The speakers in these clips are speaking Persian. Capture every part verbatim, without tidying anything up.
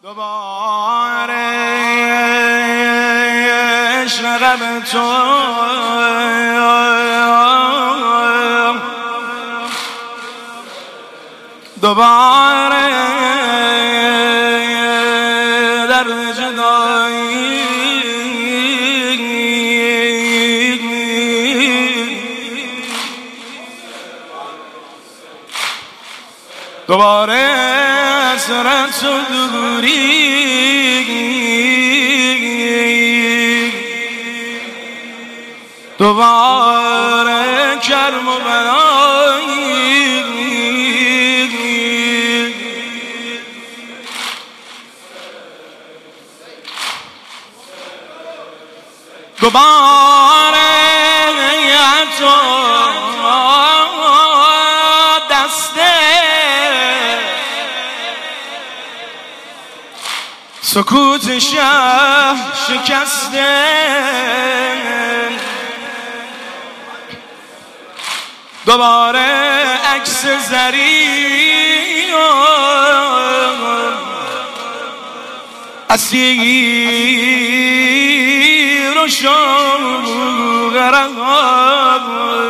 دوباره عشق تو دوباره در جدایی دوباره حسرت و دوری دوباره کرم و بلایی دوباره تو دسته سکوت شهر شکسته دوباره عکس زری اسیر و شوقرم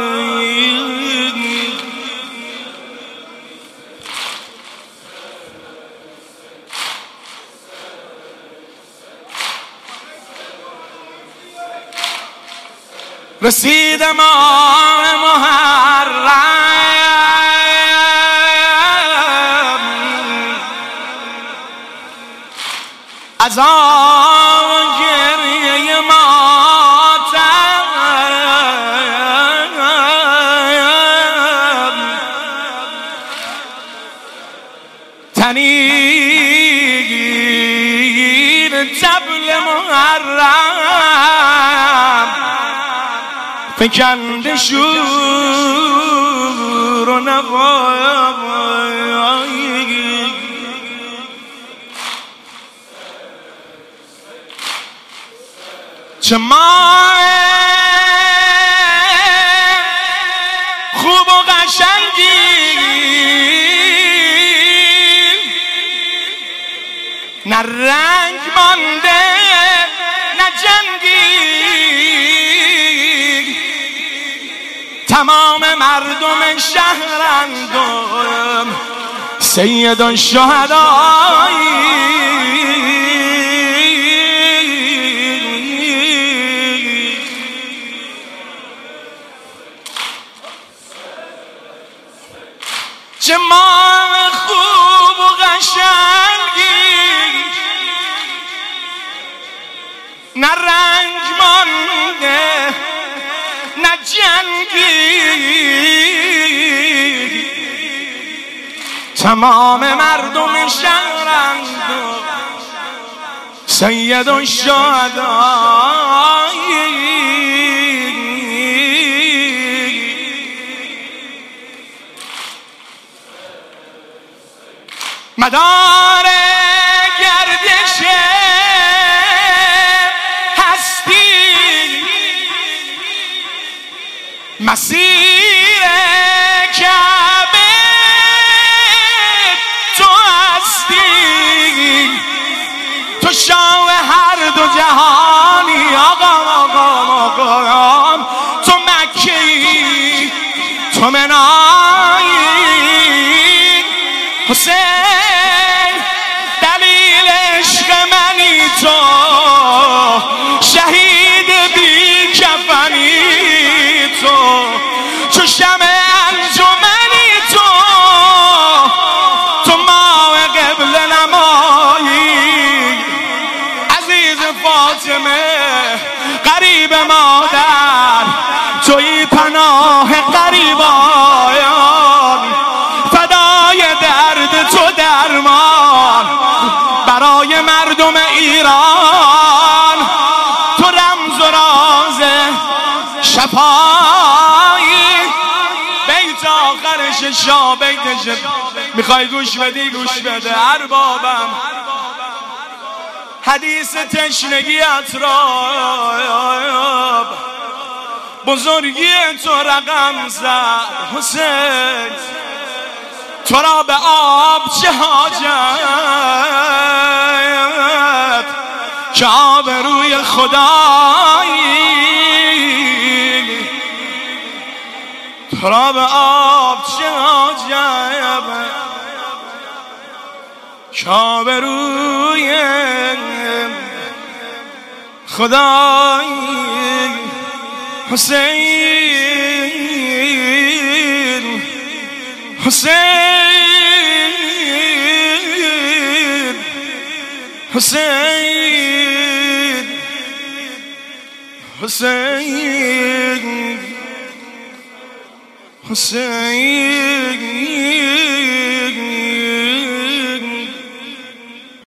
رسید ماه محرم از آن گریه ماتم تنین طبل محرم فکنده شور و نوایی چه ماه خوب و قشنگی نه رنگ مانده نه جنگی تمام مردم شهرند سید الشهدایی چه ماه خوب و قشنگی نه رنگ مانده نه جنگی تمام مردم شهرند سید الشهدایی مدار گردش هستی مسیر کعبه تو هستی تو شاه هر دو جهانی آقا آقا آقا تو مکی تو منایی حسین دلیل عشق منی تو شهید بی کفنی تو چو شمع انجمنی تو تو ماه قبل نمایی عزیز فاطمه قریب مادر توی پناه قریبان فدای درد تو درمان برای مردم ایران تو رمز و راز شفایی بیت آخرش شا بیتش میخوای گوش بدی گوش بده اربابم حدیث تشنگیت را بزرگی تو رقم زد حسین تو را به آب چه حاجت که آبروی خدایی تو را به آب چه عجبه که آبروی خدایی حسین حسین حسین حسین حسین